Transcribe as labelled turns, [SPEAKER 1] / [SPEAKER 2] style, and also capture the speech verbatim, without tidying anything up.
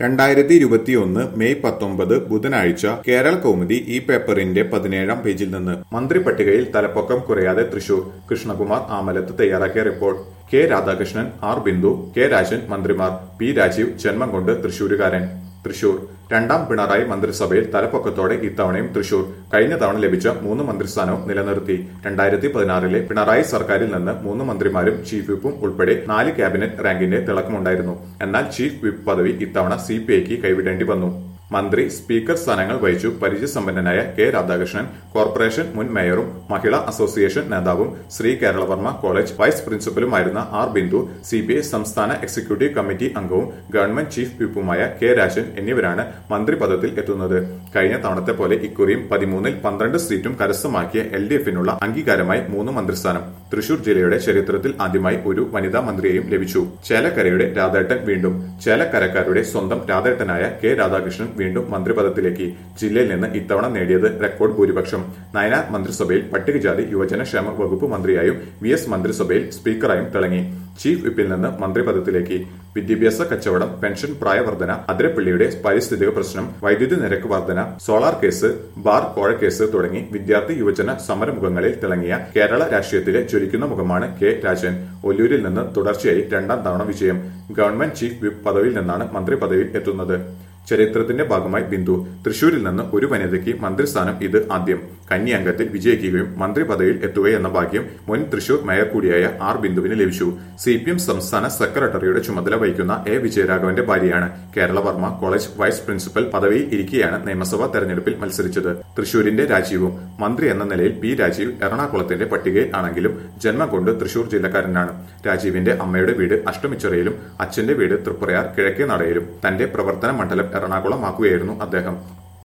[SPEAKER 1] രണ്ടായിരത്തി ഇരുപത്തിയൊന്ന് മെയ് പത്തൊമ്പത് ബുധനാഴ്ച കേരള കൗമുദി ഈ പേപ്പറിന്റെ പതിനേഴാം പേജിൽ നിന്ന് മന്ത്രി പട്ടികയിൽ തലപ്പൊക്കം കുറയാതെ തൃശൂർ. കൃഷ്ണകുമാർ ആമലത്ത് തയ്യാറാക്കിയ report. K Radhakrishnan, R Bindu, K Rajan മന്ത്രിമാർ. പി രാജീവ് ജന്മം കൊണ്ട് തൃശൂരുകാരൻ. തൃശൂർ രണ്ടാം പിണറായി മന്ത്രിസഭയിൽ തലപ്പൊക്കത്തോടെ ഇത്തവണയും തൃശൂർ കഴിഞ്ഞ തവണ ലഭിച്ച മൂന്ന് മന്ത്രിസ്ഥാനവും നിലനിർത്തി. രണ്ടായിരത്തി പതിനാറിലെ പിണറായി സർക്കാരിൽ നിന്ന് മൂന്ന് മന്ത്രിമാരും ചീഫ് വിപ്പും ഉൾപ്പെടെ നാല് ക്യാബിനറ്റ് റാങ്കിന്റെ തിളക്കമുണ്ടായിരുന്നു. എന്നാൽ ചീഫ് വിപ്പ് പദവി ഇത്തവണ സി പി ഐക്ക് കൈവിടേണ്ടി വന്നു. മന്ത്രി, സ്പീക്കർ സ്ഥാനങ്ങൾ വഹിച്ചു പരിചയസമ്പന്നനായ കെ രാധാകൃഷ്ണൻ കോർപ്പറേഷൻ മുൻ മേയറും മഹിളാ അസോസിയേഷൻ നേതാവും ശ്രീ കേരളവർമ്മ കോളേജ് വൈസ് പ്രിൻസിപ്പലുമായിരുന്ന R Bindu, C P I സംസ്ഥാന എക്സിക്യൂട്ടീവ് കമ്മിറ്റി അംഗവും ഗവൺമെന്റ് ചീഫ് വിപ്പുമായ കെ രാജൻ എന്നിവരാണ് മന്ത്രിപദത്തിൽ എത്തുന്നത്. കഴിഞ്ഞ തവണത്തെ പോലെ ഇക്കുറിയും പതിമൂന്നിൽ പന്ത്രണ്ട് സീറ്റും കരസ്ഥമാക്കിയ എൽ ഡി എഫിനുള്ള അംഗീകാരമായി മൂന്ന് മന്ത്രിസ്ഥാനം. തൃശൂർ ജില്ലയുടെ ചരിത്രത്തിൽ ആദ്യമായി ഒരു വനിതാ മന്ത്രിയെയും ലഭിച്ചു. ചേലക്കരയുടെ രാധേട്ടൻ വീണ്ടും. ചേലക്കരക്കാരുടെ സ്വന്തം രാധേട്ടനായ കെ രാധാകൃഷ്ണൻ വീണ്ടും മന്ത്രിപദത്തിലേക്ക്. ജില്ലയിൽ നിന്ന് ഇത്തവണ നേടിയത് റെക്കോർഡ് ഭൂരിപക്ഷം. നയനാർ മന്ത്രിസഭയിൽ പട്ടികജാതി യുവജനക്ഷേമ വകുപ്പ് മന്ത്രിയായും വി എസ് മന്ത്രിസഭയിൽ സ്പീക്കറായും തിളങ്ങി. ചീഫ് വിപ്പിൽ നിന്ന് മന്ത്രിപദത്തിലേക്ക്. വിദ്യാഭ്യാസ കച്ചവടം, പെൻഷൻ പ്രായവർധന, അതിരപ്പള്ളിയുടെ പാരിസ്ഥിതിക പ്രശ്നം, വൈദ്യുതി നിരക്ക് വർധന, സോളാർ കേസ്, ബാർ കോഴക്കേസ് തുടങ്ങി വിദ്യാർത്ഥി യുവജന സമരമുഖങ്ങളിൽ തിളങ്ങിയ കേരള രാഷ്ട്രീയത്തിലെ ജ്വലിക്കുന്ന മുഖമാണ് കെ രാജൻ. ഒല്ലൂരിൽ നിന്ന് തുടർച്ചയായി രണ്ടാം തവണ വിജയം. ഗവൺമെന്റ് ചീഫ് വിപ്പ് പദവിയിൽ നിന്നാണ് മന്ത്രി പദവിയിൽ എത്തുന്നത്. ചരിത്രത്തിന്റെ ഭാഗമായി ബിന്ദു. തൃശൂരിൽ നിന്ന് ഒരു വനിതയ്ക്ക് മന്ത്രിസ്ഥാനം ഇത് ആദ്യം. കന്നി അംഗത്തിൽ വിജയിക്കുകയും മന്ത്രി പദവിയിൽ എത്തുകയെന്ന ഭാഗ്യം മുൻ തൃശൂർ മേയർ കൂടിയായ ആർ ബിന്ദുവിന് ലഭിച്ചു. സി പി എം സംസ്ഥാന സെക്രട്ടറിയുടെ ചുമതല വഹിക്കുന്ന എ വിജയരാഘവന്റെ ഭാര്യയാണ്. കേരളവർമ്മ കോളേജ് വൈസ് പ്രിൻസിപ്പൽ പദവിയിൽ ഇരിക്കെയാണ് നിയമസഭാ തെരഞ്ഞെടുപ്പിൽ മത്സരിച്ചത്. തൃശൂരിന്റെ രാജീവും. മന്ത്രി എന്ന നിലയിൽ പി രാജീവ് എറണാകുളത്തിന്റെ പട്ടികയിൽ ആണെങ്കിലും ജന്മം കൊണ്ട് തൃശൂർ ജില്ലക്കാരനാണ്. രാജീവിന്റെ അമ്മയുടെ വീട് അഷ്ടമിച്ചിറയിലും അച്ഛന്റെ വീട് തൃപ്രയാർ കിഴക്കേ നടയിലും. തന്റെ പ്രവർത്തന മണ്ഡലം എറണാകുളമാക്കുകയായിരുന്നു അദ്ദേഹം.